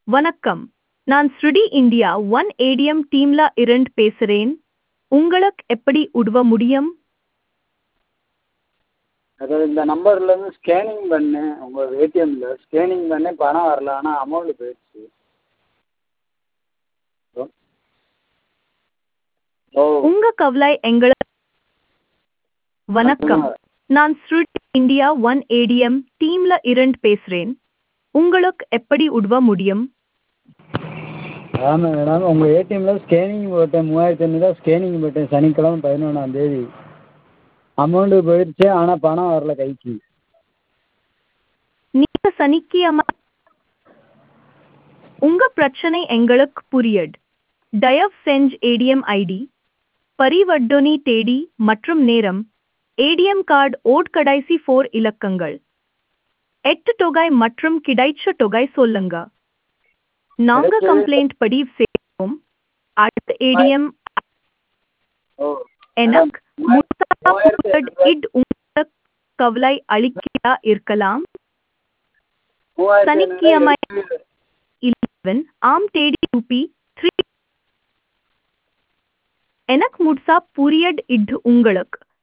வணக்கம். நான் ஸ்ருடி India one ATM டீம்ல இருந்து பேசுறேன். உங்களுக்கு எப்படி உதவ முடியும்? அதாவது இந்த நம்பர்லேருந்து ஸ்கேனிங் பண்ணேன் உங்கள் ஏடிஎம்மில் ஸ்கேனிங் பண்ணேன் பணம் வரல ஆனால் அமௌண்ட்டு போயிடுச்சு. ஹலோ ஓ உங்க கவலை எங்களுக்கு வணக்கம். சொல்லுங்கள். நான் ஸ்ருடி இந்தியா ஒன் ஏடிஎம் டீம்ல இருந்து பேசுறேன். உங்களுக்கு எப்படி உதவ முடியும்? ஆமாம் மேடம், உங்கள் ஏடிஎம்மில் ஸ்கேனிங் போட்டேன் 3500 ஸ்கேனிங் போட்டேன் சனிக்கிழமை 11ஆந்தேதி. அமௌண்ட்டு போயிடுச்சு ஆனால் பணம் வரல கைக்கு. நீங்க சனிக்கிழமை உங்க பிரச்சனை எங்களுக்கு புரியுது. தயவு செஞ்சு ஏடிஎம் ஐடி, பரிவர்த்தனை தேதி மற்றும் நேரம், ஏடிஎம் கார்டு ஓட் கடைசி 4 இலக்கங்கள், 8 தொகை மற்றும் கிடைச்ச தொகை சொல்லுங்க. நாங்க கிடைச்சது கம்ப்ளைண்ட் பதிவு செய்வோம். அடுத்த ஏடிஎம் ஓ எனக்கு மேடம் 3500 இது உங்களுக்கு கவலை அளிக்கிறதா இருக்கலாம். 3500 சனிக்கிழமை எடுத்து 11 ஆம் தேதி ரூபி 3 எனக்கு முழுசா புரியுது. இது உங்களுக்கு